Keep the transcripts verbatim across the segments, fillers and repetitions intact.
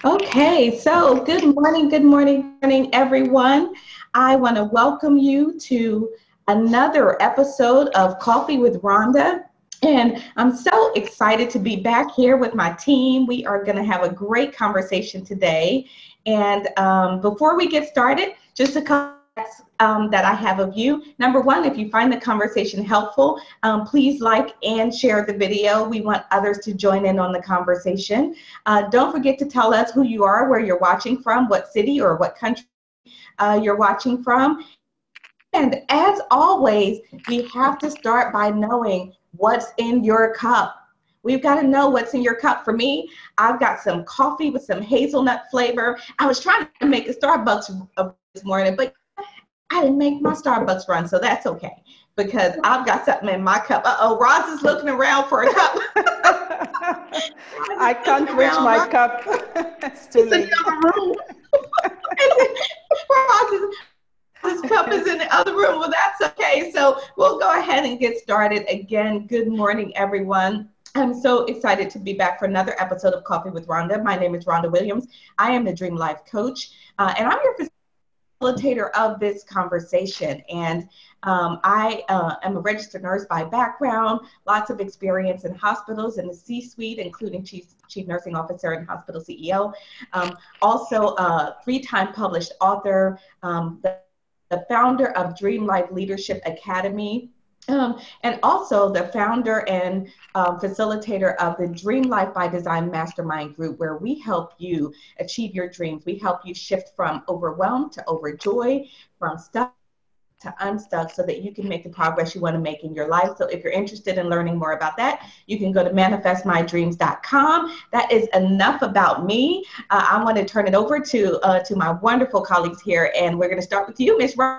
Okay, so good morning, good morning, morning, everyone. I want to welcome you to another episode of Coffee with Rhonda. And I'm so excited to be back here with my team. We are going to have a great conversation today. And um, before we get started, just a couple um, that I have of you. Number one, if you find the conversation helpful, um, please like and share the video. We want others to join in on the conversation. Uh, don't forget to tell us who you are, where you're watching from, what city or what country uh, you're watching from. And as always, we have to start by knowing what's in your cup. We've got to know what's in your cup. For me, I've got some coffee with some hazelnut flavor. I was trying to make a Starbucks this morning, but I didn't make my Starbucks run, so that's okay because I've got something in my cup. Uh-oh, Roz is looking around for a cup. I can't reach around, my Roz. Cup. It's too it's late. in the other room. Roz's, Roz's cup is in the other room. Well, that's okay. So we'll go ahead and get started. Again, good morning, everyone. I'm so excited to be back for another episode of Coffee with Rhonda. My name is Rhonda Williams. I am the Dream Life Coach, uh, and I'm your facilitator of this conversation. And um, I uh, am a registered nurse by background, lots of experience in hospitals in the C-suite, including chief, chief nursing officer and hospital C E O. Um, also a three-time published author, um, the, the founder of Dream Life Leadership Academy. Um, and also the founder and um, facilitator of the Dream Life by Design Mastermind Group, where we help you achieve your dreams. We help you shift from overwhelmed to overjoyed, from stuck to unstuck, so that you can make the progress you want to make in your life. So if you're interested in learning more about that, you can go to manifest my dreams dot com. That is enough about me. Uh, I want to turn it over to, uh, to my wonderful colleagues here, and we're going to start with you, Miz Rose.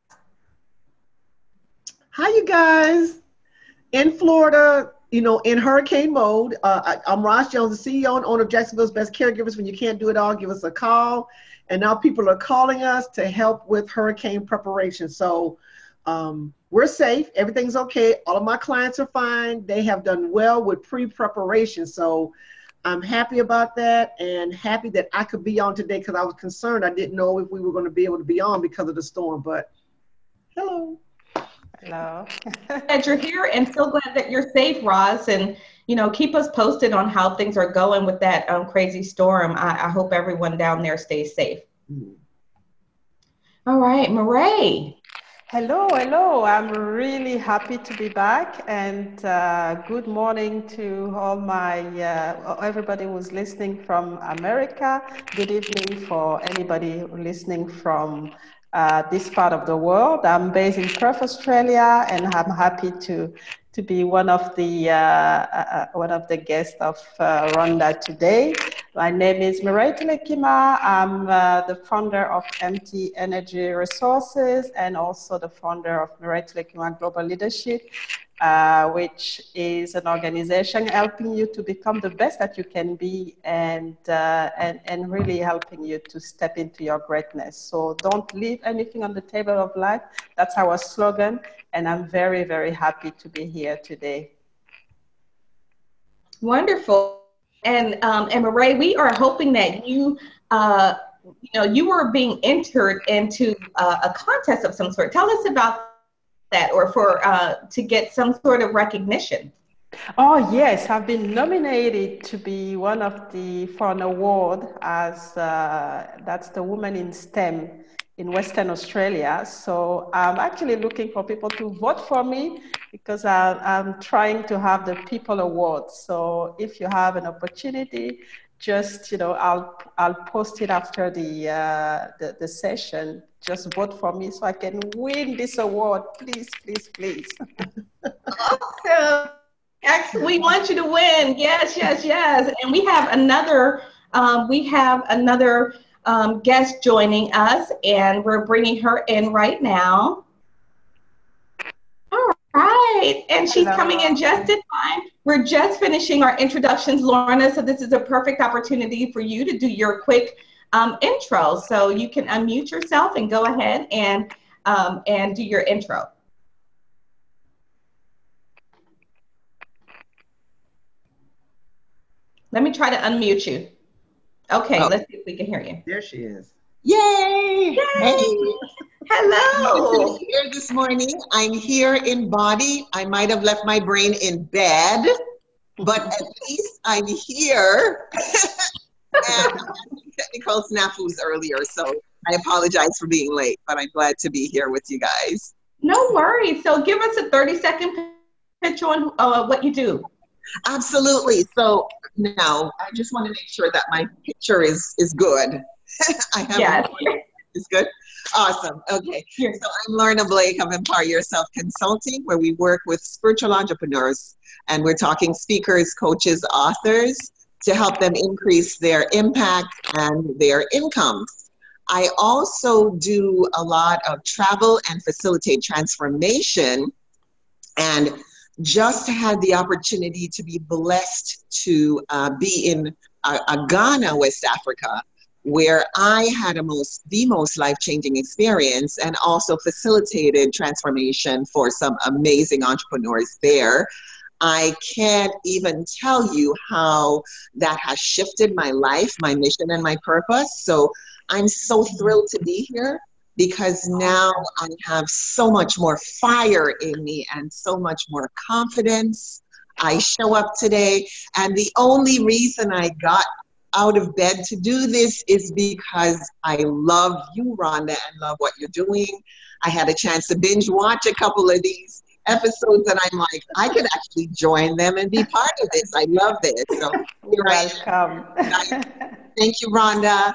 Hi, you guys. In Florida, you know, in hurricane mode. Uh, I, I'm Roz Jones, the C E O and owner of Jacksonville's Best Caregivers. When you can't do it all, give us a call. And now people are calling us to help with hurricane preparation. So um, we're safe. Everything's okay. All of my clients are fine. They have done well with pre-preparation. So I'm happy about that and happy that I could be on today because I was concerned. I didn't know if we were going to be able to be on because of the storm. But hello. Hello. Glad you're here and so glad that you're safe, Roz. And, you know, keep us posted on how things are going with that um, crazy storm. I, I hope everyone down there stays safe. Mm-hmm. All right, Marae. Hello, hello. I'm really happy to be back, and uh, good morning to all my, uh, everybody who's listening from America. Good evening for anybody listening from uh, this part of the world. I'm based in Perth, Australia, and I'm happy to to be one of the uh, uh, one of the guests of uh, Rhonda today. My name is Marae Telekima. I'm uh, the founder of M T Energy Resources and also the founder of Marae Telekima Global Leadership, uh, which is an organization helping you to become the best that you can be and, uh, and, and really helping you to step into your greatness. So don't leave anything on the table of life. That's our slogan. And I'm very, very happy to be here today. Wonderful. And um, and Marae, we are hoping that you, uh, you know, you were being entered into uh, a contest of some sort. Tell us about that, or for uh, to get some sort of recognition. Oh yes, I've been nominated to be one of the for an award as uh, that's the Woman in STEM in Western Australia. So I'm actually looking for people to vote for me because I'm, I'm trying to have the People Award. So if you have an opportunity, just, you know, I'll, I'll post it after the, uh, the, the session. Just vote for me so I can win this award. Please, please, please. Awesome. Excellent. We want you to win. Yes, yes, yes. And we have another, um, we have another Um, guest joining us, and we're bringing her in right now. All right, and she's Hello. Coming in just in time. We're just finishing our introductions, Lorna, so this is a perfect opportunity for you to do your quick um, intro. So you can unmute yourself and go ahead and, um, and do your intro. Let me try to unmute you. Okay, Oh, let's see if we can hear you. There she is. yay! Hey, Yay! good to Hello. be here this morning. I'm here in body. I might have left my brain in bed, but at least I'm here. And I had some technical snafus earlier, so I apologize for being late, but I'm glad to be here with you guys. No worries. So give us a thirty second picture on uh, what you do. Absolutely. So now I just want to make sure that my picture is is good. I have Yes. It's good. Awesome. Okay. Yes. So I'm Lorna Blake of Empower Yourself Consulting, where we work with spiritual entrepreneurs, and we're talking speakers, coaches, authors to help them increase their impact and their incomes. I also do a lot of travel and facilitate transformation, and just had the opportunity to be blessed to uh, be in uh, uh, Ghana, West Africa, where I had a most, the most life-changing experience and also facilitated transformation for some amazing entrepreneurs there. I can't even tell you how that has shifted my life, my mission, and my purpose. So I'm so thrilled to be here because now I have so much more fire in me and so much more confidence. I show up today, and the only reason I got out of bed to do this is because I love you, Rhonda, and love what you're doing. I had a chance to binge watch a couple of these episodes, and I'm like, I could actually join them and be part of this. I love this. So You're here I am. welcome. Thank you, Rhonda.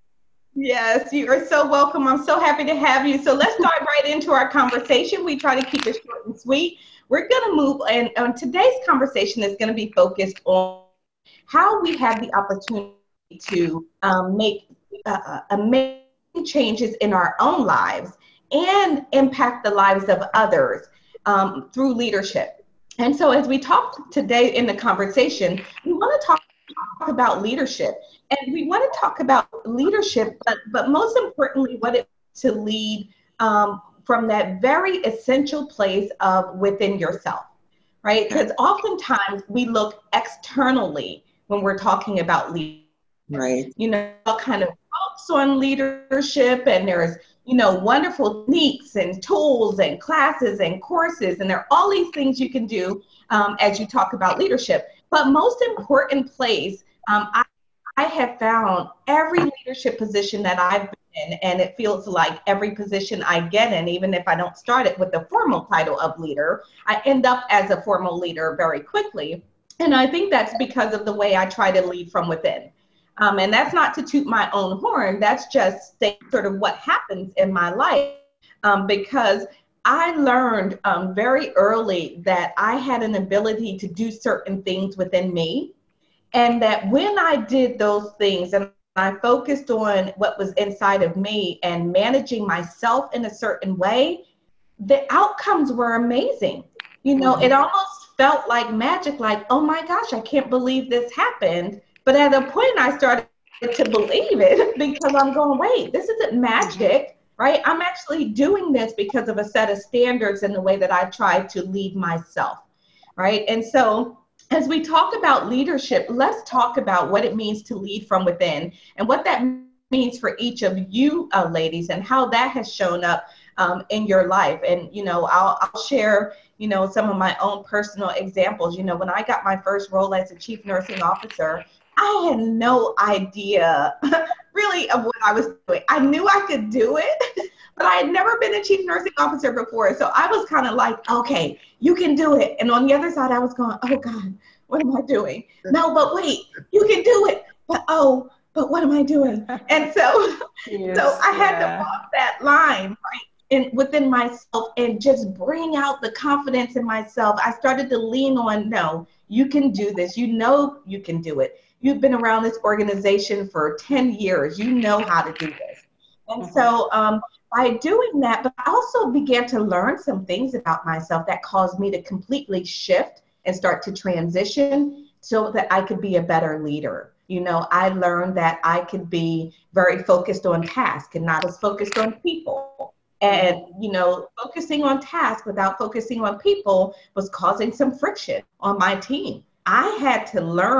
Yes, you are so welcome. I'm so happy to have you. So let's dive right into our conversation. We try to keep it short and sweet. We're going to move, and um, today's conversation is going to be focused on how we have the opportunity to um, make uh, amazing changes in our own lives and impact the lives of others um, through leadership. And so as we talk today in the conversation, we want to talk about leadership. And we want to talk about leadership, but, but most importantly, what it is to lead um, from that very essential place of within yourself, right? Because oftentimes we look externally when we're talking about leadership. Right. You know, all kind of books on leadership, and there's, you know, wonderful techniques and tools and classes and courses, and there are all these things you can do um, as you talk about leadership. But most important place, um, I, I have found every leadership position that I've been in, and it feels like every position I get in, even if I don't start it with the formal title of leader, I end up as a formal leader very quickly. And I think that's because of the way I try to lead from within. Um, and that's not to toot my own horn. That's just sort of what happens in my life, um, because I learned um, very early that I had an ability to do certain things within me. And that when I did those things and I focused on what was inside of me and managing myself in a certain way, the outcomes were amazing. You know, mm-hmm. It almost felt like magic, like, oh my gosh, I can't believe this happened. But at a point I started to believe it because I'm going, wait, this isn't magic, right? I'm actually doing this because of a set of standards and the way that I try to lead myself, right? And so as we talk about leadership, let's talk about what it means to lead from within and what that means for each of you uh, ladies and how that has shown up um, in your life. And, you know, I'll, I'll share, you know, some of my own personal examples. You know, when I got my first role as a chief nursing officer, I had no idea really of what I was doing. I knew I could do it, but I had never been a chief nursing officer before. So I was kind of like, okay, you can do it. And on the other side, I was going, oh God, what am I doing? No, but wait, you can do it. But oh, but what am I doing? And so, yes, so I had yeah. to walk that line, right? In, within myself and just bring out the confidence in myself. I started to lean on, no, you can do this. You know you can do it. You've been around this organization for ten years. You know how to do this. And mm-hmm. so um, by doing that, but I also began to learn some things about myself that caused me to completely shift and start to transition so that I could be a better leader. You know, I learned that I could be very focused on task and not as focused on people. And, you know, focusing on task without focusing on people was causing some friction on my team. I had to learn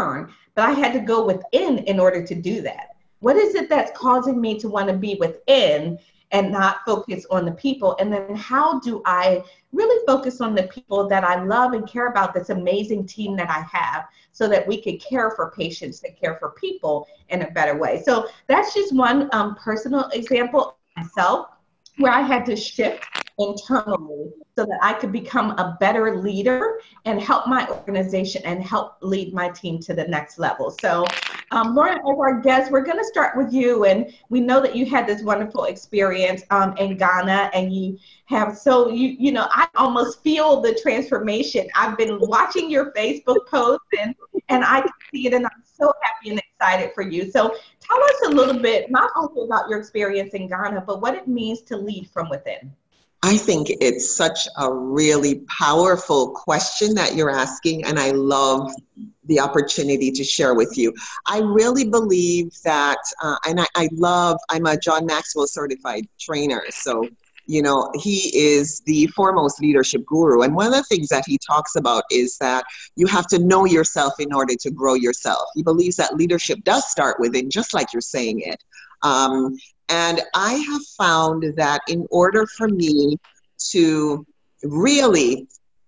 but I had to go within in order to do that. What is it that's causing me to want to be within and not focus on the people? And then how do I really focus on the people that I love and care about, this amazing team that I have, so that we could care for patients, that care for people in a better way? So that's just one um, personal example of myself, where I had to shift internally so that I could become a better leader and help my organization and help lead my team to the next level. So um, Lauren, as our guest, we're going to start with you. And we know that you had this wonderful experience um, in Ghana, and you have, so you, you know, I almost feel the transformation. I've been watching your Facebook posts, and, and I can see it, and I'm so happy and excited for you. So tell us a little bit, not only about your experience in Ghana, but what it means to lead from within. I think it's such a really powerful question that you're asking, and I love the opportunity to share with you. I really believe that, uh, and I, I love, I'm a John Maxwell certified trainer, so, you know, he is the foremost leadership guru. And one of the things that he talks about is that you have to know yourself in order to grow yourself. He believes that leadership does start within, just like you're saying it. Um, And I have found that in order for me to really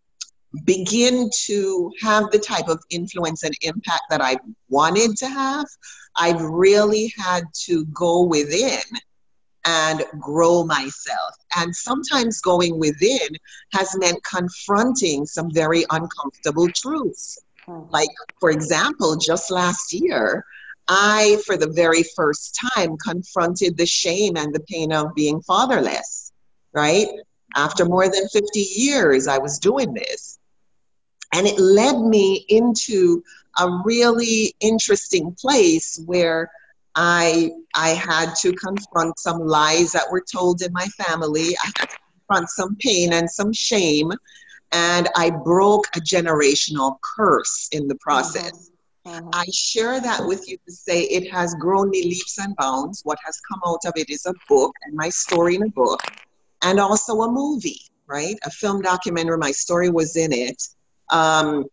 begin to have the type of influence and impact that I wanted to have, I've really had to go within and grow myself. And sometimes going within has meant confronting some very uncomfortable truths. Like, for example, just last year, I, for the very first time, confronted the shame and the pain of being fatherless, right? After more than fifty years, I was doing this. And it led me into a really interesting place where I, I had to confront some lies that were told in my family. I had to confront some pain and some shame. And I broke a generational curse in the process. Mm-hmm. Mm-hmm. I share that with you to say it has grown me leaps and bounds. What has come out of it is a book, and my story in a book, and also a movie, right? A film documentary. My story was in it. Um,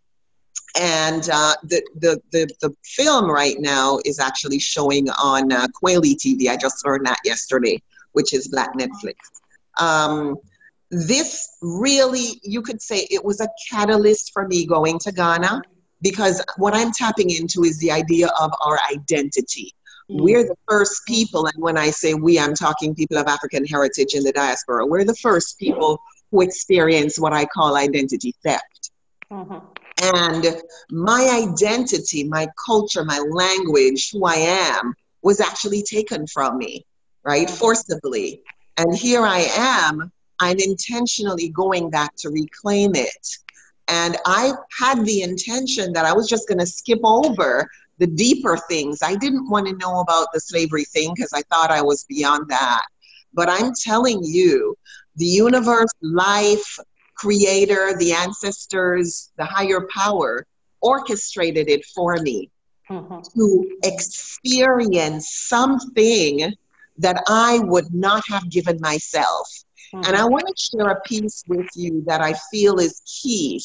and uh, the, the, the, the film right now is actually showing on uh, Kweli T V. I just learned that yesterday, which is Black Netflix. Um, this really, you could say it was a catalyst for me going to Ghana. Because what I'm tapping into is the idea of our identity. Mm. We're the first people, and when I say we, I'm talking people of African heritage in the diaspora. We're the first people who experience what I call identity theft. Mm-hmm. And my identity, my culture, my language, who I am, was actually taken from me, right? Mm-hmm. Forcibly. And here I am, I'm intentionally going back to reclaim it. And I had the intention that I was just going to skip over the deeper things. I didn't want to know about the slavery thing because I thought I was beyond that. But I'm telling you, the universe, life, creator, the ancestors, the higher power orchestrated it for me mm-hmm. to experience something that I would not have given myself. Mm-hmm. And I want to share a piece with you that I feel is key.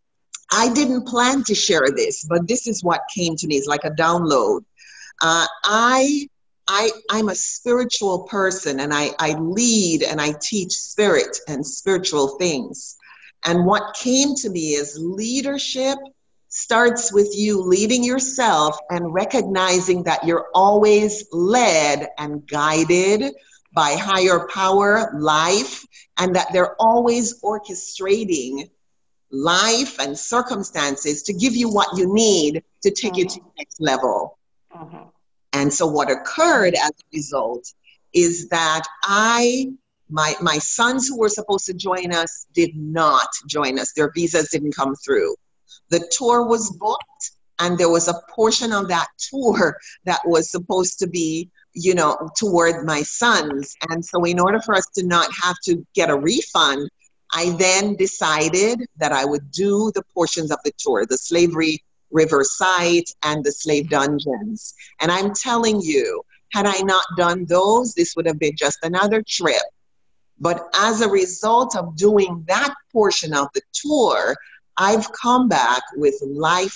I didn't plan to share this, but this is what came to me. It's like a download. Uh, I, I, I'm a spiritual person, and I, I lead and I teach spirit and spiritual things. And what came to me is leadership starts with you leading yourself and recognizing that you're always led and guided by higher power, life, and that they're always orchestrating life and circumstances to give you what you need to take uh-huh. you to the next level. Uh-huh. And so what occurred as a result is that I, my, my sons who were supposed to join us did not join us. Their visas didn't come through. The tour was booked, and there was a portion of that tour that was supposed to be, you know, toward my sons. And so in order for us to not have to get a refund, I then decided that I would do the portions of the tour, the Slavery River site and the slave dungeons. And I'm telling you, had I not done those, this would have been just another trip. But as a result of doing that portion of the tour, I've come back with life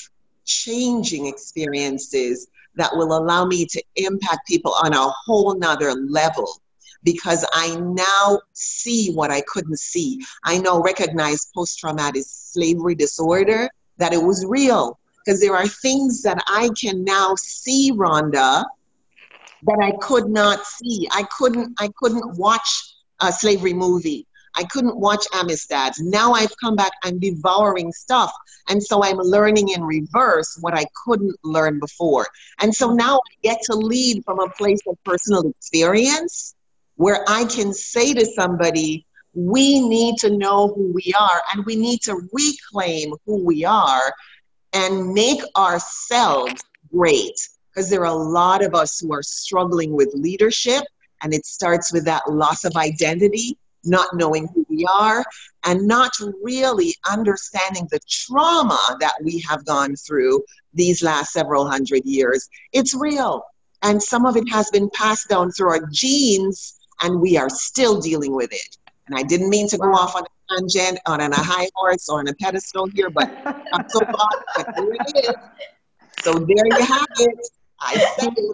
life-changing experiences that will allow me to impact people on a whole nother level, because I now see what I couldn't see. I now recognize post-traumatic slavery disorder, that it was real, because there are things that I can now see, Rhonda, that I could not see. I couldn't, I couldn't watch a slavery movie. I couldn't watch Amistad. Now I've come back, I'm devouring stuff. And so I'm learning in reverse what I couldn't learn before. And so now I get to lead from a place of personal experience where I can say to somebody, we need to know who we are, and we need to reclaim who we are and make ourselves great. Because there are a lot of us who are struggling with leadership, and it starts with that loss of identity, not knowing who we are, and not really understanding the trauma that we have gone through these last several hundred years. It's real. And some of it has been passed down through our genes, and we are still dealing with it. And I didn't mean to go off on a tangent, on a high horse or on a pedestal here, but I'm so glad that there it is. So there you have it. I said it.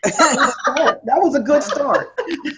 That was a good start.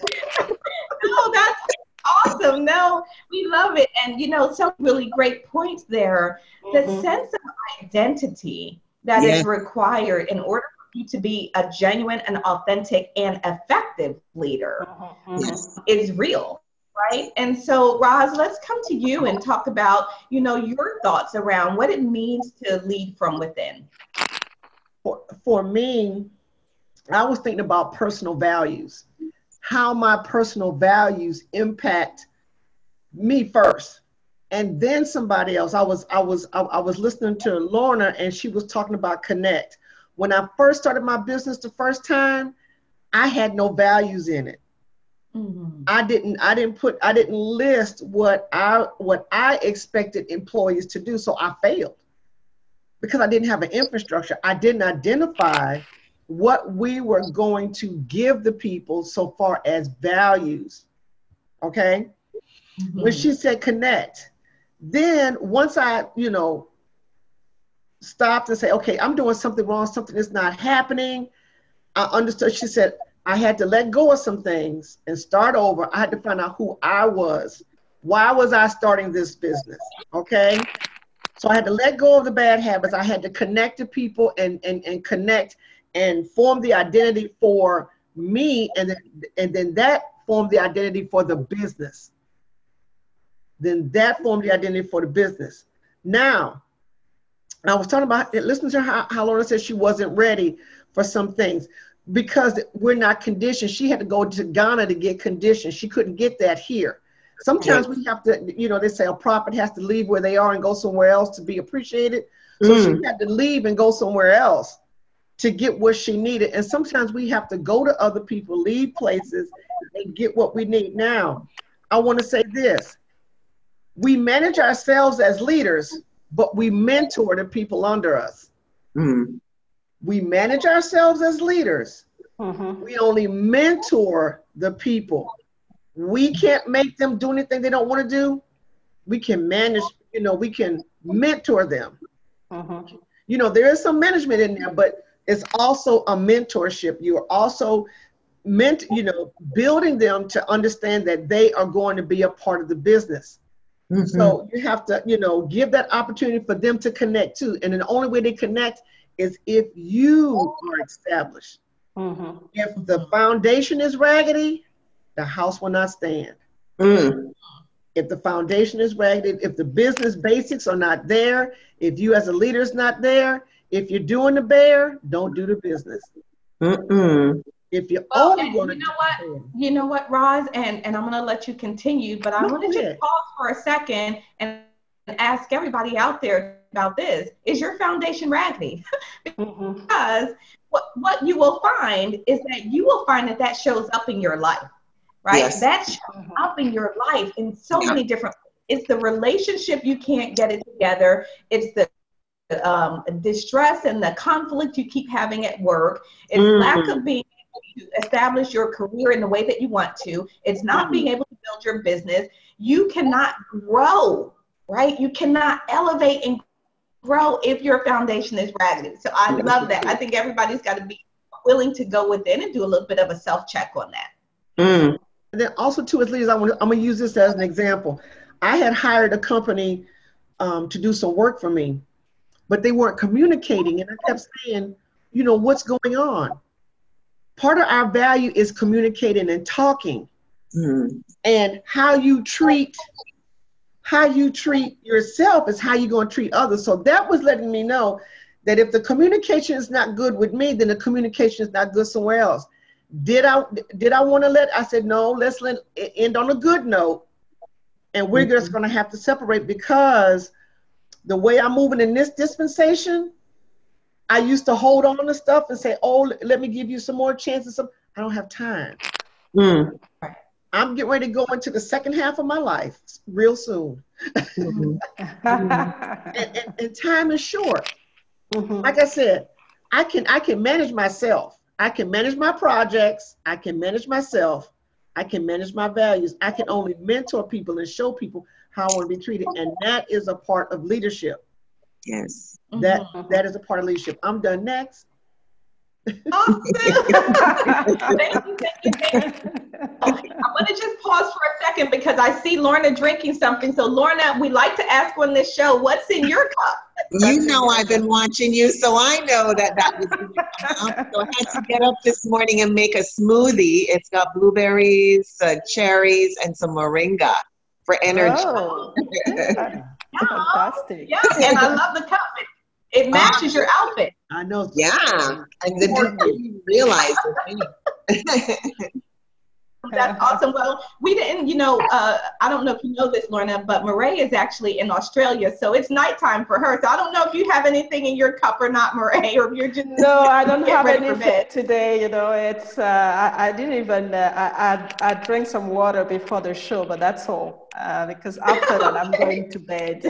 No, that's awesome. No, we love it. And, you know, some really great points there. The mm-hmm. sense of identity that yeah. is required in order for you to be a genuine and authentic and effective leader mm-hmm. yes. is real, right? And so, Roz, let's come to you and talk about, you know, your thoughts around what it means to lead from within. For, for me, I was thinking about personal values, how my personal values impact me first, and then somebody else. I was I was I, I was listening to Lorna, and she was talking about connect. When I first started my business the first time, I had no values in it. Mm-hmm. I didn't I didn't put I didn't list what I what I expected employees to do, so I failed because I didn't have an infrastructure. I didn't identify what we were going to give the people so far as values, okay? Mm-hmm. When she said connect, then once I, you know, stopped and say, okay, I'm doing something wrong, something is not happening, I understood. She said, I had to let go of some things and start over. I had to find out who I was. Why was I starting this business, okay? So I had to let go of the bad habits. I had to connect to people and, and, and connect and form the identity for me, and then, and then that formed the identity for the business. Then that formed the identity for the business. Now, I was talking about, listen to how, how Lorna said she wasn't ready for some things because we're not conditioned. She had to go to Ghana to get conditioned. She couldn't get that here. Sometimes we have to, you know, they say a prophet has to leave where they are and go somewhere else to be appreciated. So mm. she had to leave and go somewhere else to get what she needed. And sometimes we have to go to other people, leave places, and get what we need. Now, I want to say this. We manage ourselves as leaders, but we mentor the people under us. Mm-hmm. We manage ourselves as leaders. Mm-hmm. We only mentor the people. We can't make them do anything they don't want to do. We can manage, you know, we can mentor them. Mm-hmm. You know, there is some management in there, but it's also a mentorship. You're also meant, you know, building them to understand that they are going to be a part of the business. Mm-hmm. So you have to, you know, give that opportunity for them to connect too. And the only way they connect is if you are established. Mm-hmm. If the foundation is raggedy, the house will not stand. Mm. If the foundation is raggedy, if the business basics are not there, if you as a leader is not there, if you're doing the bear, don't do the business. Mm-mm. If you're well, only going to you know what, you know what, Roz, and, and I'm going to let you continue, but I want to just pause for a second and ask everybody out there about this. Is your foundation raggedy? Mm-hmm. Because what, what you will find is that you will find that that shows up in your life, right? Yes. That shows up in your life in so yeah. many different ways. It's the relationship you can't get it together. It's the um, distress and the conflict you keep having at work. It's mm-hmm. lack of being able to establish your career in the way that you want to. It's not mm-hmm. being able to build your business. You cannot grow, right? You cannot elevate and grow if your foundation is raggedy. So I love that. I think everybody's got to be willing to go within and do a little bit of a self-check on that. Mm. And then also too, as leaders, I want to, I'm going to use this as an example. I had hired a company um, to do some work for me, but they weren't communicating. And I kept saying, you know, what's going on? Part of our value is communicating and talking. Mm. And how you treat, how you treat yourself is how you're going to treat others. So that was letting me know that if the communication is not good with me, then the communication is not good somewhere else. Did I did I want to let, I said, no, let's let it end on a good note. And we're mm-hmm. just going to have to separate, because the way I'm moving in this dispensation, I used to hold on to stuff and say, oh, let me give you some more chances. I don't have time. Mm. I'm getting ready to go into the second half of my life real soon. Mm-hmm. and, and, and time is short. Mm-hmm. Like I said, I can I can manage myself. I can manage my projects. I can manage myself. I can manage my values. I can only mentor people and show people how I want to be treated. And that is a part of leadership. Yes. That mm-hmm. that is a part of leadership. I'm done. Next. Awesome. Thank you, thank you, thank you. Okay, I want to just pause for a second because I see Lorna drinking something. So Lorna, we like to ask on this show, what's in your cup? You know I've been watching you, so I know that that was in your cup. So I had to get up this morning and make a smoothie. It's got blueberries, uh, cherries, and some moringa for energy. Oh, yeah. Fantastic. Yeah, and I love the cup. It, it matches uh, your outfit. I know. Yeah, and the people you realize it. That's awesome. Well, we didn't, you know, uh, I don't know if you know this, Lorna, but Marae is actually in Australia, so it's nighttime for her. So I don't know if you have anything in your cup or not, Marae, or if you're just no, I don't have anything today. You know, it's uh, I, I didn't even uh, I, I I drank some water before the show, but that's all. Uh, because after that, I'm going to bed.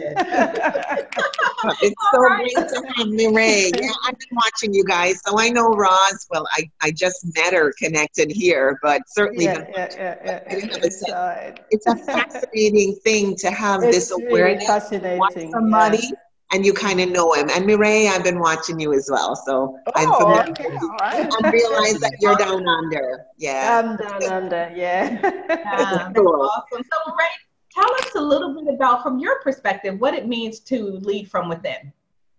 It's so right. Great to have Marae. Yeah, I've been watching you guys, so I know Roz. Well, I, I just met her connected here, but certainly yeah, yeah, yeah, yeah, yeah. It's, a, it's a fascinating thing to have it's this awareness. Really fascinating. Watch somebody, yeah. And you kind of know him. And Marae, I've been watching you as well, so oh, I'm familiar. Okay, all right. And realize that you're down under. Yeah, I'm down under. Yeah. Yeah, cool. Awesome. So Marae, tell us a little bit about, from your perspective, what it means to lead from within.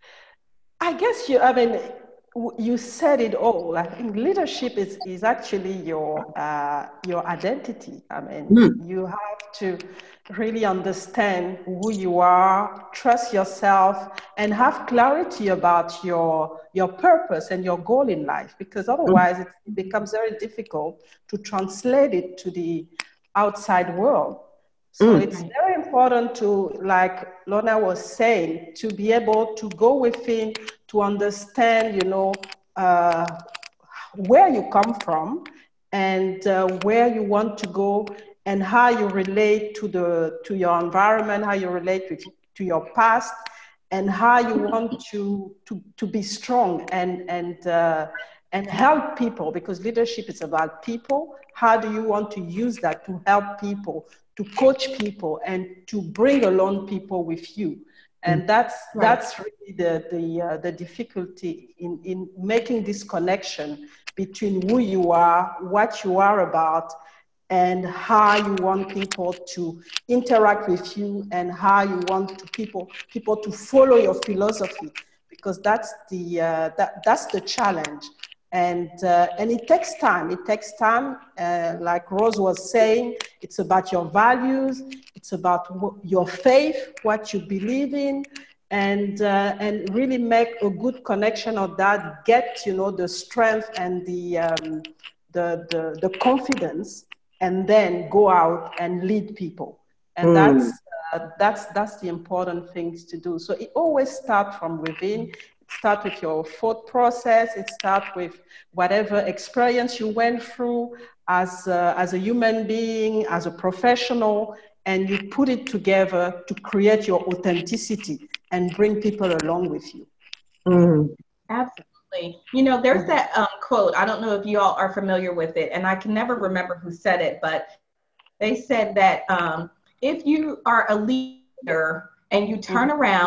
I guess you, I mean, you said it all. I think leadership is, is actually your, uh, your identity. I mean, mm. you have to really understand who you are, trust yourself, and have clarity about your, your purpose and your goal in life, because otherwise mm. it becomes very difficult to translate it to the outside world. So mm. it's very important to, like Lorna was saying, to be able to go within, to understand, you know, uh, where you come from and uh, where you want to go, and how you relate to the to your environment, how you relate with, to your past, and how you want to to to be strong and and uh, and help people, because leadership is about people. How do you want to use that to help people, to coach people, and to bring along people with you? And that's right. that's really the the uh, the difficulty in in making this connection between who you are, what you are about, and how you want people to interact with you, and how you want to people people to follow your philosophy, because that's the uh, that that's the challenge. And uh, and it takes time. It takes time. Uh, like Rose was saying, it's about your values. It's about your faith, what you believe in, and uh, and really make a good connection of that. Get, you know, the strength and the um, the, the the confidence, and then go out and lead people. And mm. that's uh, that's that's the important things to do. So it always starts from within. Start with your thought process. It starts with whatever experience you went through as a, as a human being, as a professional, and you put it together to create your authenticity and bring people along with you. Mm. Absolutely. You know, there's that um, quote, I don't know if you all are familiar with it, and I can never remember who said it, but they said that um, if you are a leader and you turn mm-hmm. around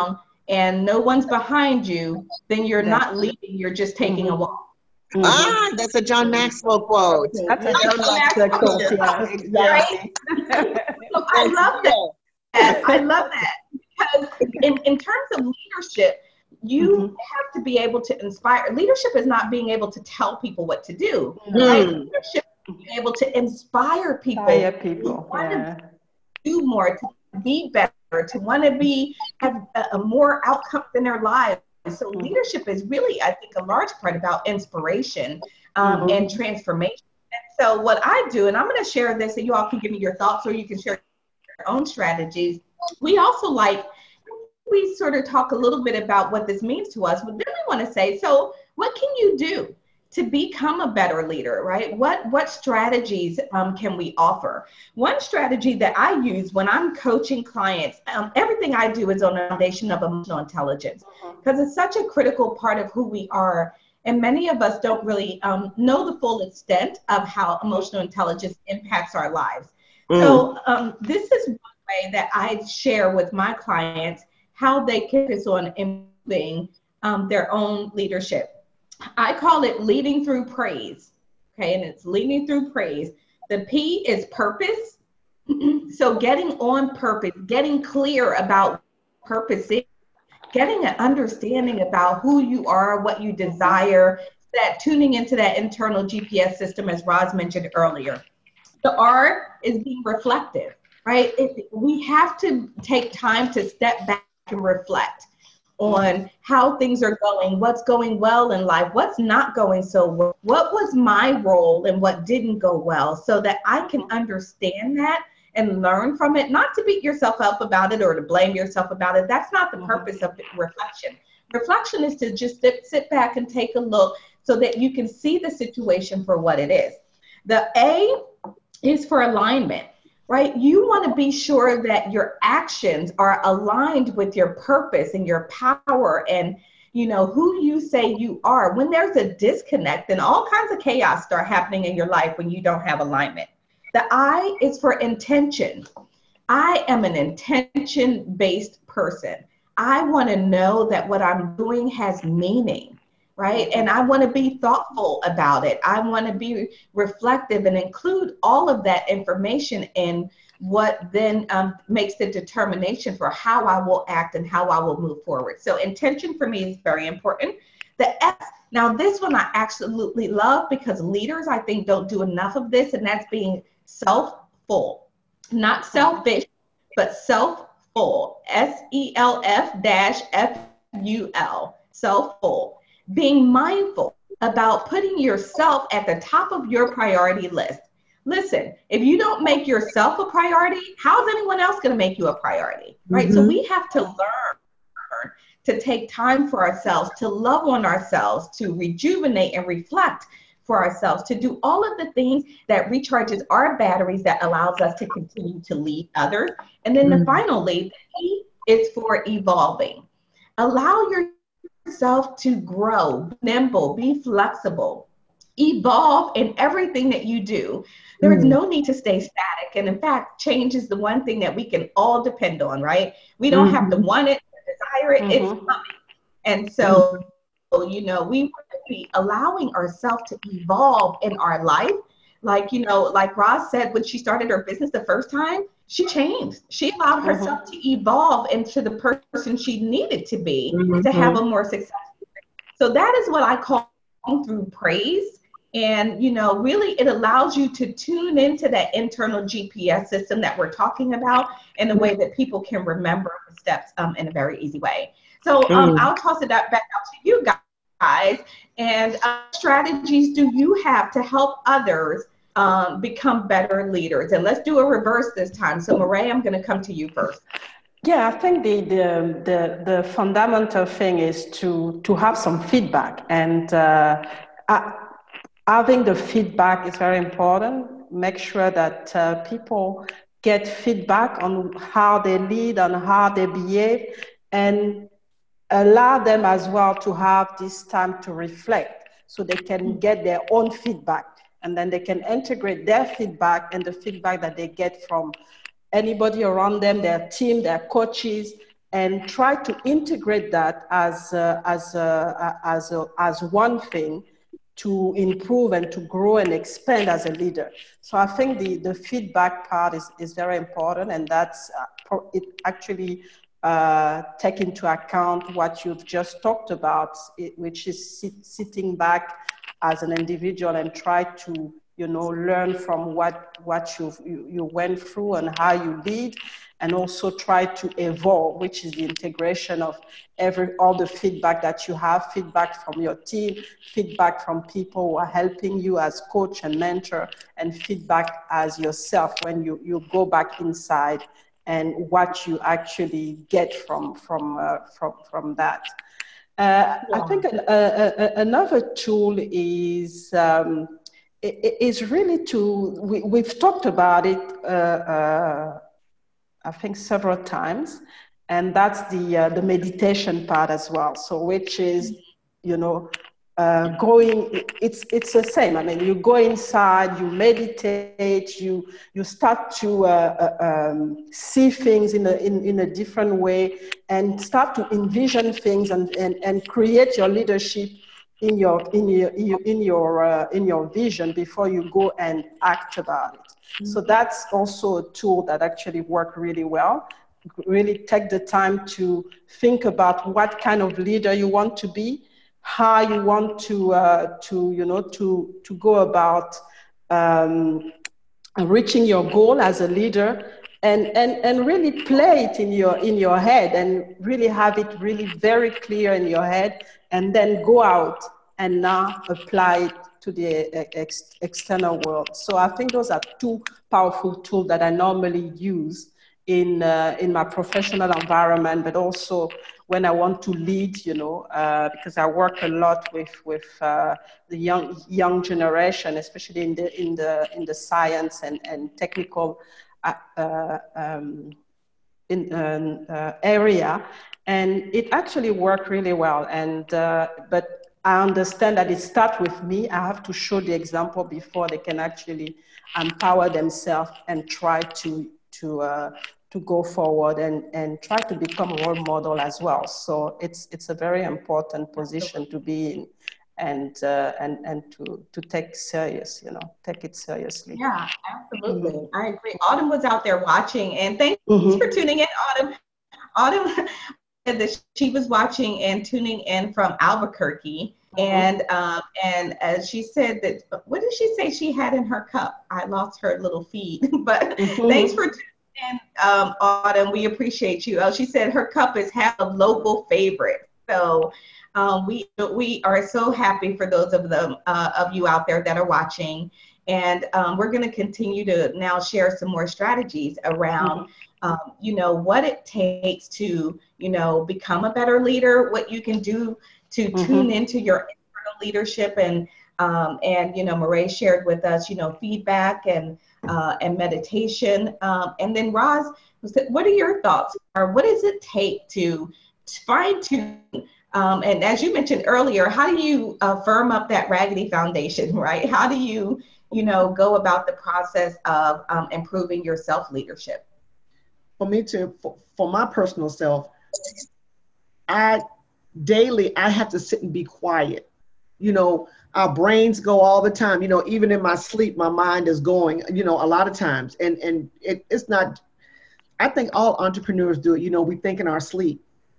and no one's behind you, then you're not leading, you're just taking a walk. Mm-hmm. Ah, that's a John Maxwell quote. That's a John Maxwell quote, yeah, exactly. So I love that. I love that because in, in terms of leadership, you mm-hmm. have to be able to inspire. Leadership is not being able to tell people what to do. Mm-hmm. Right? Leadership is being able to inspire people. Inspire people. Yeah. To do more, to be better, to want to be have a, a more outcomes in their lives. So mm-hmm. leadership is really, I think, a large part about inspiration um, mm-hmm. and transformation. And so what I do, and I'm going to share this, and you all can give me your thoughts, or you can share your own strategies. We also like, we sort of talk a little bit about what this means to us, but then we want to say, so what can you do to become a better leader, right? What, what strategies um, can we offer? One strategy that I use when I'm coaching clients, um, everything I do is on the foundation of emotional intelligence, because it's such a critical part of who we are. And many of us don't really um, know the full extent of how emotional intelligence impacts our lives. Mm. So um, this is one way that I share with my clients how they can focus on improving um, their own leadership. I call it leading through praise, okay? And it's leading through praise. The P is purpose. So getting on purpose, getting clear about purpose is, getting an understanding about who you are, what you desire, that tuning into that internal G P S system, as Roz mentioned earlier. The R is being reflective, right? It, we have to take time to step back and reflect on how things are going, what's going well in life, what's not going so well, what was my role and what didn't go well, so that I can understand that and learn from it, not to beat yourself up about it or to blame yourself about it. That's not the purpose of reflection. Reflection is to just sit, sit back and take a look so that you can see the situation for what it is. The A is for alignment. Right? You want to be sure that your actions are aligned with your purpose and your power and, you know, who you say you are. When there's a disconnect, then all kinds of chaos start happening in your life when you don't have alignment. The I is for intention. I am an intention-based person. I want to know that what I'm doing has meaning. Right? And I want to be thoughtful about it. I want to be reflective and include all of that information in what then um, makes the determination for how I will act and how I will move forward. So intention for me is very important. The S, now this one I absolutely love because leaders, I think, don't do enough of this, and that's being self-full. Not selfish, but self-full. S E L F dash F U L, self-full. Being mindful about putting yourself at the top of your priority list. Listen, if you don't make yourself a priority, how's anyone else going to make you a priority, right? Mm-hmm. So we have to learn to take time for ourselves, to love on ourselves, to rejuvenate and reflect for ourselves, to do all of the things that recharges our batteries, that allows us to continue to lead others. And then mm-hmm. the final lead, the E, is for evolving. Allow your yourself to grow, nimble, be flexible, evolve in everything that you do. There is no need to stay static. And in fact, change is the one thing that we can all depend on, right? We don't mm-hmm. have to want it, desire it, mm-hmm. it's coming. And so, mm-hmm. you know, we want to be allowing ourselves to evolve in our life. Like, you know, like Roz said, when she started her business the first time, she changed. She allowed herself mm-hmm. to evolve into the person she needed to be mm-hmm. to have a more successful life. So that is what I call through praise. And, you know, really it allows you to tune into that internal G P S system that we're talking about in a way that people can remember the steps um, in a very easy way. So um, mm. I'll toss it back out to you guys. And uh, strategies do you have to help others Um, become better leaders? And let's do a reverse this time. So Marae, I'm going to come to you first. Yeah, I think the the the, the fundamental thing is to to have some feedback, and uh, I, having the feedback is very important. Make sure that uh, people get feedback on how they lead, on how they behave, and allow them as well to have this time to reflect, so they can get their own feedback. And then they can integrate their feedback and the feedback that they get from anybody around them, their team, their coaches, and try to integrate that as a, as a, as a, as one thing to improve and to grow and expand as a leader. So I think the, the feedback part is, is very important, and that's uh, it actually uh, take into account what you've just talked about, it, which is sit, sitting back as an individual and try to, you know, learn from what, what you've, you, you went through and how you lead, and also try to evolve, which is the integration of every, all the feedback that you have, feedback from your team, feedback from people who are helping you as coach and mentor, and feedback as yourself when you, you go back inside and what you actually get from, from, uh, from, from that. Uh, yeah. I think an, uh, uh, another tool is, um, is really to, we, we've talked about it, uh, uh, I think several times, and that's the uh, the meditation part as well. So, which is, you know, uh, going. It's it's the same. I mean, you go inside, you meditate, you you start to uh, uh, um, see things in a in, in a different way, and start to envision things and and, and create your leadership in your in your in your uh, in your vision before you go and act about it. So that's also a tool that actually works really well. Really take the time to think about what kind of leader you want to be, how you want to, uh, to you know, to, to go about um, reaching your goal as a leader, and, and, and really play it in your, in your head and really have it really very clear in your head, and then go out and now apply it to the ex external world. So I think those are two powerful tools that I normally use in, uh, in my professional environment, but also when I want to lead, you know, uh, because I work a lot with, with uh, the young, young generation, especially in the, in the, in the science and, and technical uh, uh, um, in, um, uh, area. And it actually worked really well. And, uh, but I understand that it starts with me. I have to show the example before they can actually empower themselves and try to, to, uh, to go forward and, and try to become a role model as well. So it's, it's a very important position to be in, and, uh, and, and to, to take serious, you know, take it seriously. Yeah, absolutely. Mm-hmm. I agree. Autumn was out there watching, and thanks mm-hmm. for tuning in, Autumn. Autumn said that she was watching and tuning in from Albuquerque. And um, and as she said that, what did she say she had in her cup? I lost her little feed, but mm-hmm. thanks for tuning in, um, Autumn. We appreciate you. Oh, she said her cup is half a local favorite. So um, we we are so happy for those of them uh, of you out there that are watching. And um, we're going to continue to now share some more strategies around, mm-hmm. um, you know, what it takes to, you know, become a better leader, what you can do to mm-hmm. tune into your internal leadership. And, um, and you know, Marae shared with us, you know, feedback and, uh, and meditation. Um, and then Roz, what are your thoughts? Or what does it take to fine tune? Um, and as you mentioned earlier, how do you uh, firm up that raggedy foundation, right? How do you, you know, go about the process of um, improving your self-leadership? For me to, for, for my personal self, I daily, I have to sit and be quiet. You know, our brains go all the time, you know, even in my sleep, my mind is going, you know, a lot of times. And, and it, it's not, I think all entrepreneurs do it. You know, we think in our sleep.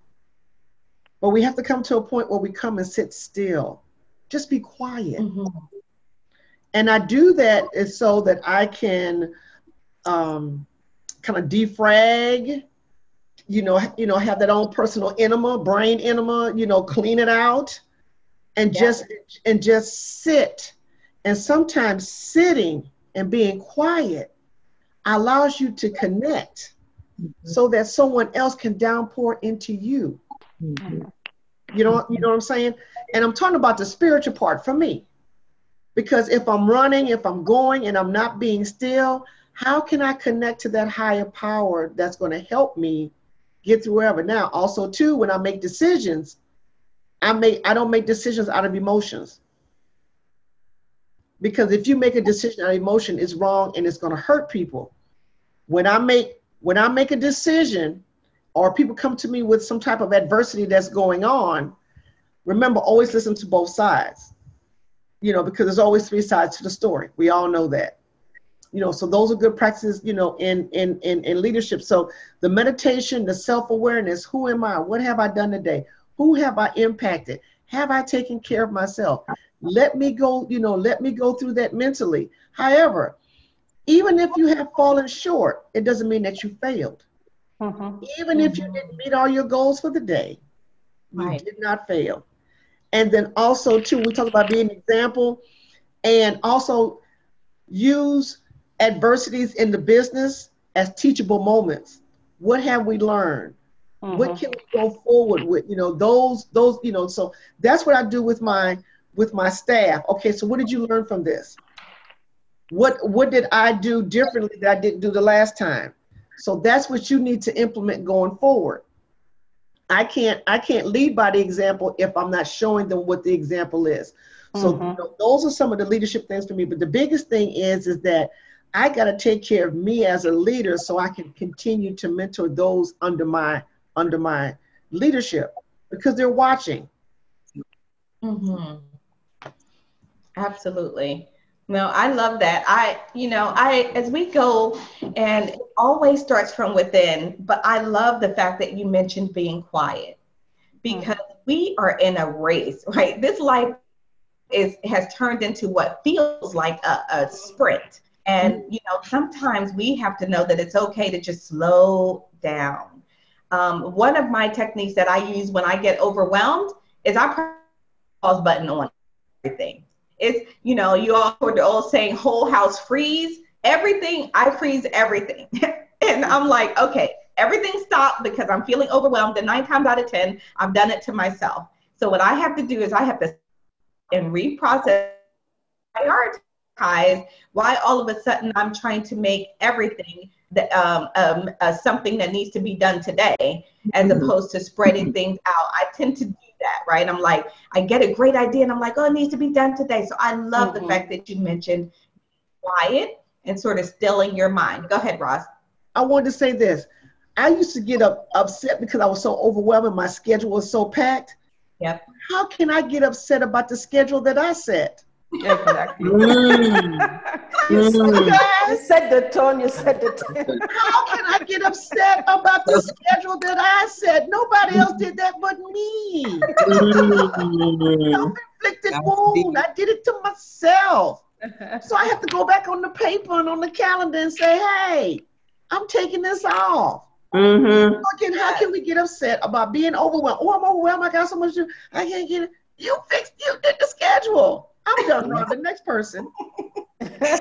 But we have to come to a point where we come and sit still. Just be quiet. Mm-hmm. And I do that is so that I can um, kind of defrag, you know, you know, have that own personal enema, brain enema, you know, clean it out, and yeah. just and just sit. And sometimes sitting and being quiet allows you to connect, mm-hmm. so that someone else can downpour into you. Mm-hmm. You know, you know what I'm saying? And I'm talking about the spiritual part for me. Because if I'm running, if I'm going and I'm not being still, how can I connect to that higher power that's going to help me get through wherever? Now, also too, when I make decisions, I make I don't make decisions out of emotions. Because if you make a decision out of emotion, it's wrong and it's going to hurt people. When I make when I make a decision or people come to me with some type of adversity that's going on, remember, always listen to both sides, you know, because there's always three sides to the story. We all know that, you know, so those are good practices, you know, in, in, in, in leadership. So the meditation, the self-awareness, who am I? What have I done today? Who have I impacted? Have I taken care of myself? Let me go, you know, let me go through that mentally. However, even if you have fallen short, it doesn't mean that you failed. Mm-hmm. Even mm-hmm. if you didn't meet all your goals for the day, you right. did not fail. And then also, too, we talk about being an example, and also use adversities in the business as teachable moments. What have we learned? Mm-hmm. What can we go forward with? You know, those, those, you know, so that's what I do with my, with my staff. Okay, so what did you learn from this? What, what did I do differently that I didn't do the last time? So that's what you need to implement going forward. I can't, I can't lead by the example if I'm not showing them what the example is. So mm-hmm. you know, those are some of the leadership things for me. But the biggest thing is, is that I got to take care of me as a leader so I can continue to mentor those under my, under my leadership, because they're watching. Mm-hmm. Absolutely. No, I love that. I, you know, I, as we go, and it always starts from within, but I love the fact that you mentioned being quiet, because mm-hmm. we are in a race, right? This life is, has turned into what feels like a, a sprint. And, mm-hmm. you know, sometimes we have to know that it's okay to just slow down. Um, one of my techniques that I use when I get overwhelmed is I press the pause button on everything. It's, you know, you all heard the old saying, whole house freeze, everything, I freeze everything. And I'm like, okay, everything stopped because I'm feeling overwhelmed. And nine times out of ten, I've done it to myself. So what I have to do is I have to and reprocess, prioritize why all of a sudden I'm trying to make everything that um, um, uh, something that needs to be done today, as opposed to spreading things out. I tend to do that, right? I'm like, I get a great idea and I'm like, oh, it needs to be done today. So I love mm-hmm. the fact that you mentioned quiet and sort of stilling your mind. Go ahead, Roz. I wanted to say this. I used to get up, upset because I was so overwhelmed and my schedule was so packed. Yep. How can I get upset about the schedule that I set? Exactly. Mm. you, mm. Said, you set the tone, you set the tone. How can I get upset about the schedule that I set? Nobody else did that but me. Mm. Self-inflicted wound. I did it to myself. So I have to go back on the paper and on the calendar and say, hey, I'm taking this off. Mm-hmm. Again, how can we get upset about being overwhelmed? Oh, I'm overwhelmed. I got so much to do. I can't get it. You fixed, you did the schedule. I'm done, Ron. The next person. I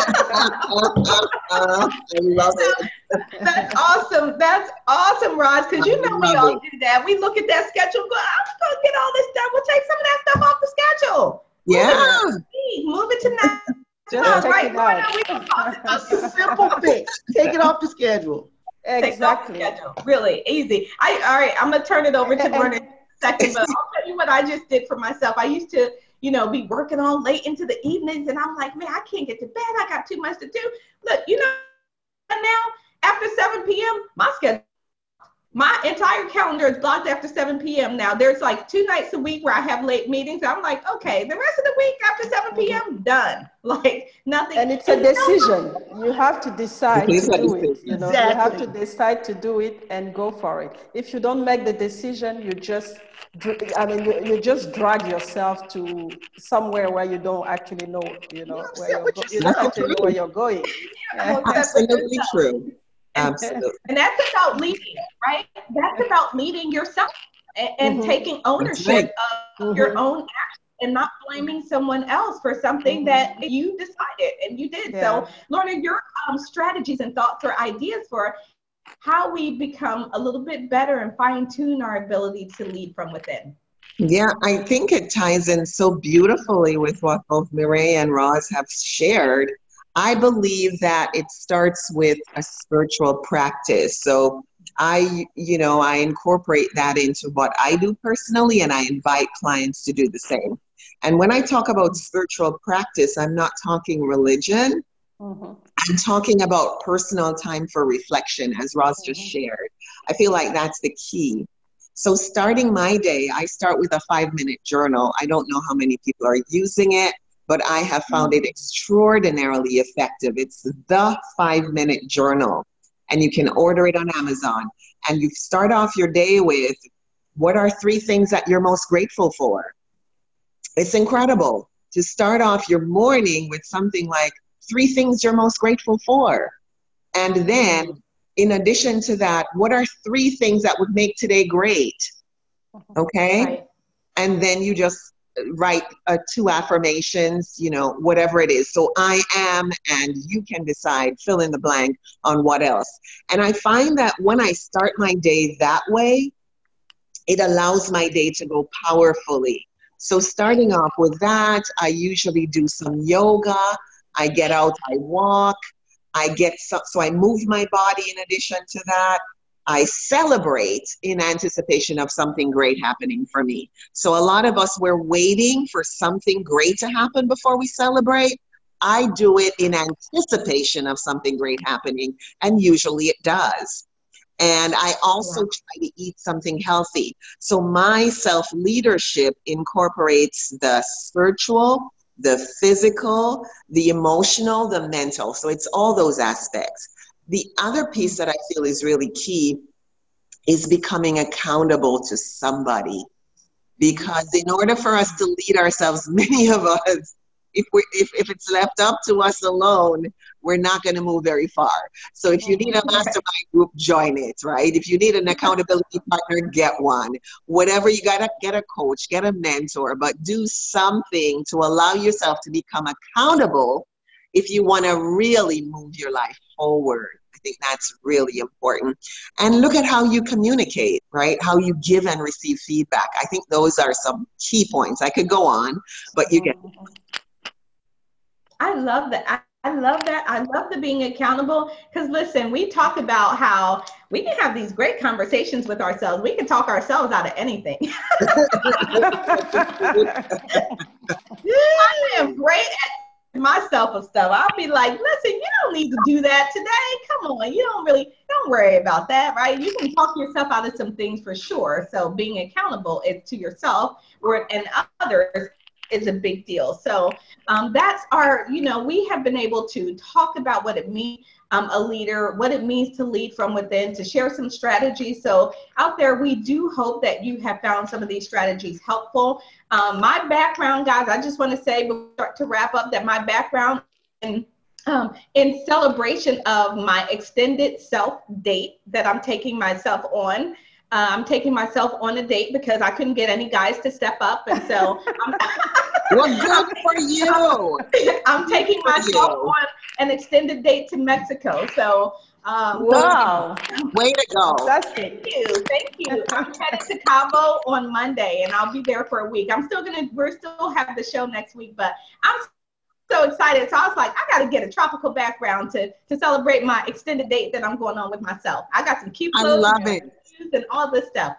love it. That's awesome. That's awesome, Roz, because you know we all do that. We look at that schedule, go, I'm going to get all this done. We'll take some of that stuff off the schedule. Yeah. Move it, Move it to next. Just oh, take right, it out. A simple fix. Take it off the schedule. Exactly. Schedule. Really easy. I all right. I'm gonna turn it over to Vernon in a second, but I'll tell you what I just did for myself. I used to, you know, be working on late into the evenings, and I'm like, man, I can't get to bed. I got too much to do. Look, you know, now after seven p.m., my schedule, my entire calendar is blocked after seven p.m. now. There's like two nights a week where I have late meetings. I'm like, okay, the rest of the week after seven p.m. done. Like nothing. And it's a decision. You have to decide to do it. You know, exactly. You have to decide to do it and go for it. If you don't make the decision, you just, I mean, you, you just drag yourself to somewhere where you don't actually know, you know, where you're go- you don't actually know where you're going. Absolutely true. Absolutely. And that's about leading, right? That's about leading yourself and, and mm-hmm. taking ownership right. of mm-hmm. your own action and not blaming someone else for something mm-hmm. that you decided and you did. Yeah. So, Lorna, your um, strategies and thoughts or ideas for how we become a little bit better and fine tune our ability to lead from within. Yeah, I think it ties in so beautifully with what both Mireille and Roz have shared. I believe that it starts with a spiritual practice. So I, you know, I incorporate that into what I do personally, and I invite clients to do the same. And when I talk about spiritual practice, I'm not talking religion. Mm-hmm. I'm talking about personal time for reflection, as Roz mm-hmm. just shared. I feel like that's the key. So starting my day, I start with a five minute journal. I don't know how many people are using it, but I have found it extraordinarily effective. It's the five minute journal, and you can order it on Amazon. And you start off your day with, what are three things that you're most grateful for? It's incredible to start off your morning with something like three things you're most grateful for. And then, in addition to that, what are three things that would make today great? Okay? Right. And then you just write uh, two affirmations, you know, whatever it is. So I am, and you can decide, fill in the blank on what else. And I find that when I start my day that way, it allows my day to go powerfully. So starting off with that, I usually do some yoga. I get out, I walk, I get some, so I move my body in addition to that. I celebrate in anticipation of something great happening for me. So a lot of us, we're waiting for something great to happen before we celebrate. I do it in anticipation of something great happening, and usually it does. And I also try to eat something healthy. So my self-leadership incorporates the spiritual, the physical, the emotional, the mental. So it's all those aspects. The other piece that I feel is really key is becoming accountable to somebody. Because in order for us to lead ourselves, many of us, if, we, if, if it's left up to us alone, we're not going to move very far. So if you need a mastermind group, join it, right? If you need an accountability partner, get one. Whatever, you got to get a coach, get a mentor, but do something to allow yourself to become accountable if you want to really move your life forward. I think that's really important. And look at how you communicate, right? How you give and receive feedback. I think those are some key points. I could go on, but you get. I love that. I, I love that. I love the being accountable, because listen, we talk about how we can have these great conversations with ourselves. We can talk ourselves out of anything. I am great at myself of stuff. I'll be like, listen, you don't need to do that today. Come on, you don't really, don't worry about that, right? You can talk yourself out of some things for sure. So being accountable is to yourself or and others is a big deal. So um, that's our, you know, we have been able to talk about what it means, um, a leader, what it means to lead from within, to share some strategies. So out there, we do hope that you have found some of these strategies helpful. Um, my background, guys, I just want to say before we start to wrap up that my background in, um, in celebration of my extended self date that I'm taking myself on. Uh, I'm taking myself on a date because I couldn't get any guys to step up. And so I'm, well, good for you. I'm taking myself on an extended date to Mexico. So, um, wow. Way to go. Thank you. Thank you. I'm headed to Cabo on Monday and I'll be there for a week. I'm still going to, we're still have the show next week, but I'm so excited. So I was like, I got to get a tropical background to, to celebrate my extended date that I'm going on with myself. I got some cute clothes. I love it. And all this stuff.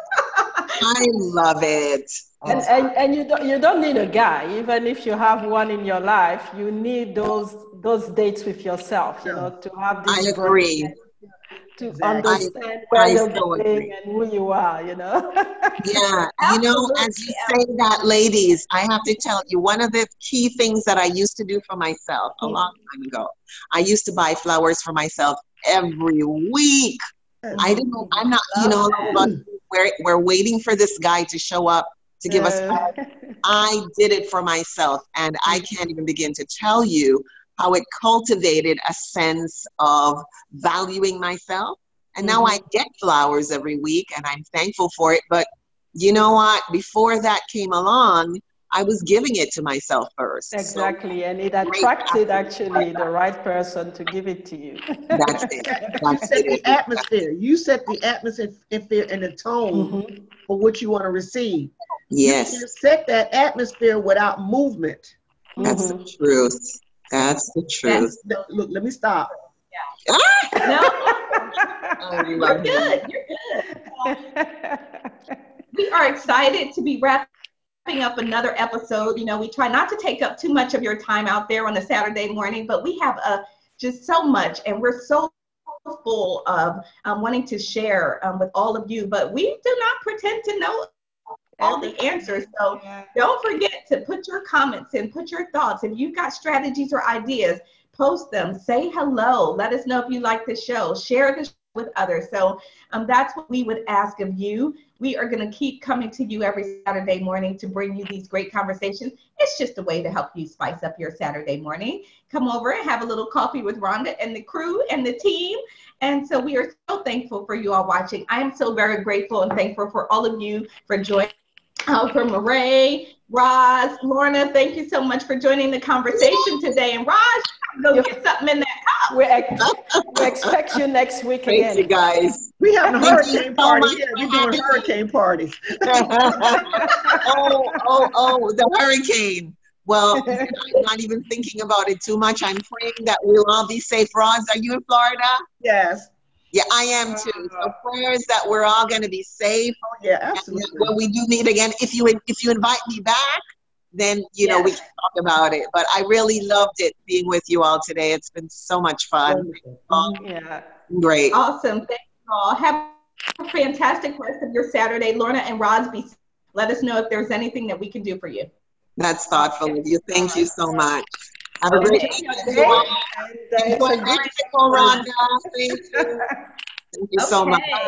I love it. And, and, and you, don't, you don't need a guy. Even if you have one in your life, you need those those dates with yourself, you know, to have this. I agree. To understand where I you're so going agree. And who you are, you know. Yeah, you know, as you say that, ladies, I have to tell you, one of the key things that I used to do for myself a long time ago, I used to buy flowers for myself every week. I didn't, I'm not, you know, we're, we're waiting for this guy to show up to give us, I did it for myself. And I can't even begin to tell you how it cultivated a sense of valuing myself. And now I get flowers every week and I'm thankful for it. But you know what? Before that came along, I was giving it to myself first. Exactly, so, and it attracted actually the right person to give it to you. That's it. That's you set the atmosphere. You set the atmosphere and the tone mm-hmm. for what you want to receive. Yes. You can set that atmosphere without movement. That's mm-hmm. the truth. That's the truth. That's, look, let me stop. Yeah. No. Oh, you're good. You're good. We are excited to be wrapped up another episode. You know, we try not to take up too much of your time out there on a Saturday morning, but we have uh, just so much, and we're so full of um, wanting to share um, with all of you, but we do not pretend to know all the answers. So don't forget to put your comments in, put your thoughts. If you've got strategies or ideas, post them, say hello. Let us know if you like the show, share the show with others. So um, that's what we would ask of you. We are going to keep coming to you every Saturday morning to bring you these great conversations. It's just a way to help you spice up your Saturday morning. Come over and have a little coffee with Rhonda and the crew and the team. And so we are so thankful for you all watching. I am so very grateful and thankful for all of you for joining. Uh, for Marae, Roz, Lorna, thank you so much for joining the conversation today. And Raj, go get something in that cup. We, ex we expect you next week Thank again. you, guys. We having a Thank you hurricane so party much here. for We're doing having me. hurricane parties. oh, oh, oh, the hurricane. Well, I'm not even thinking about it too much. I'm praying that we'll all be safe. Roz, are you in Florida? Yes. Yeah, I am too. So prayers that we're all going to be safe. Oh, yeah, And absolutely. when we do meet again, if you if you invite me back, then you know we Yes. can talk about it. But I really loved it being with you all today. It's been so much fun. Yeah. Great. Awesome. Thank you all. Have a fantastic rest of your Saturday. Lorna and Roz, be safe. Let us know if there's anything that we can do for you. That's thoughtful of you. Thank you so much. Have a great Okay. weekend, you all. And uh, it's Enjoy a great Mexico, Rhonda. Thank you. Thank you so much. Okay.